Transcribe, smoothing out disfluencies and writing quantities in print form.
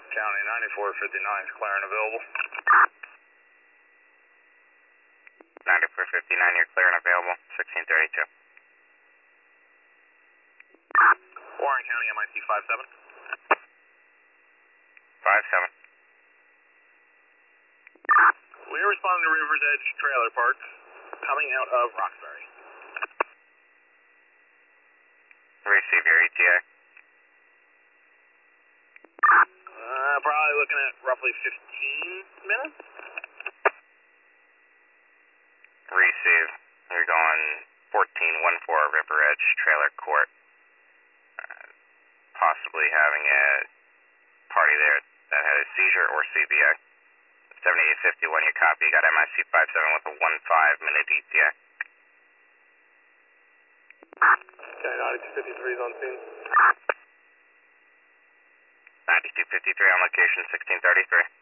County 9459 is clear and available. 9459, you're clear and available. 1632. Warren County MIC 57. 57. We are responding to River's Edge Trailer Park coming out of Roxbury. Receive your ETA. Probably looking at roughly 15 minutes. Receive. You're going 1414 River Edge Trailer Court. Possibly having a party there that had a seizure or CBA. 7851, your copy. You got MIC 57 with a 15-minute ETA. Okay, 9253 is on scene. 9253 on location, 1633.